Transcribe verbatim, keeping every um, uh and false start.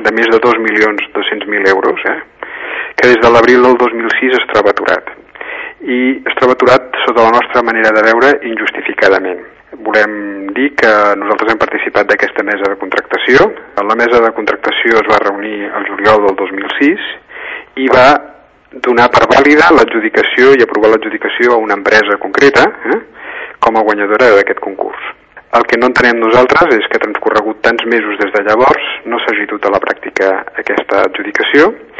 de més de dos milions dos-cents mil euros, eh? que des de l'abril del dos mil sis es troba aturat. I es troba aturat, sota la nostra manera de veure, injustificadament. Volem dir que nosaltres hem participat d'aquesta mesa de contractació. La mesa de contractació es va reunir el juliol del dos mil sis i va donar per vàlida l'adjudicació i aprovar l'adjudicació a una empresa concreta eh, com a guanyadora d'aquest concurs. El que no entenem nosaltres és que transcorregut tants mesos des de llavors no s'hagi dut a la pràctica aquesta adjudicació